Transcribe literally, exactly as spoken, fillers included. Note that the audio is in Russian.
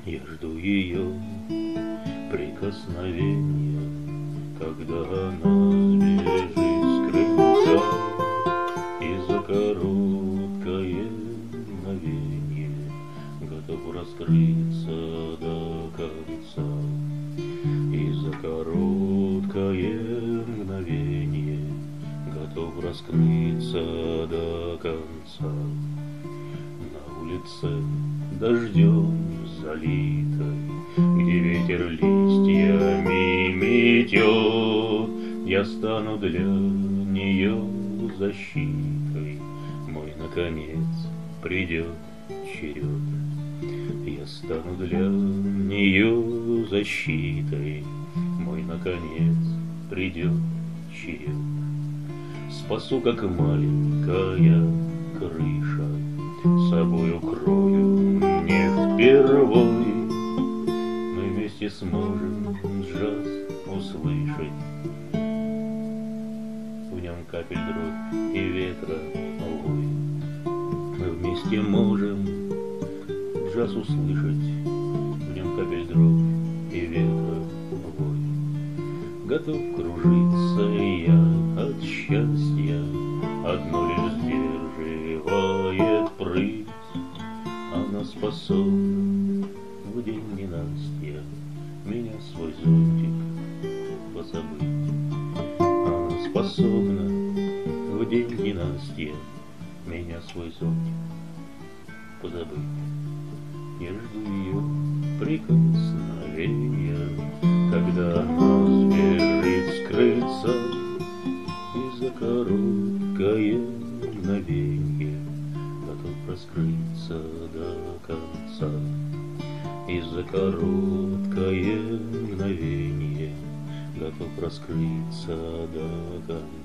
Я жду ее прикосновения, когда она сбежит с крыльца, и за короткое мгновенье готов раскрыться до конца. И за короткое мгновенье готов раскрыться до конца. На улице дождем залитой, где ветер листьями метет, я стану для нее защитой. Мой, наконец, придет черед. Я стану для нее защитой. Мой, наконец, придет черед. Спасу, как маленькая крыша, собой укрою не впервой. Мы вместе сможем джаз услышать, в нем капель дробь и ветра вой. Мы вместе можем джаз услышать, в нем капель дробь и ветра вой. Готов кружиться я от счастья, одно лишь сдерживает прыть. Она способна в день ненастья меня свой зонтик позабыть. Она способна в день ненастья меня свой зонтик позабыть. Я жду ее прикосновения, когда она сбежит с крыльца, и за короткое мгновенье готов раскрыться до конца. И за короткое мгновенье готов раскрыться до конца.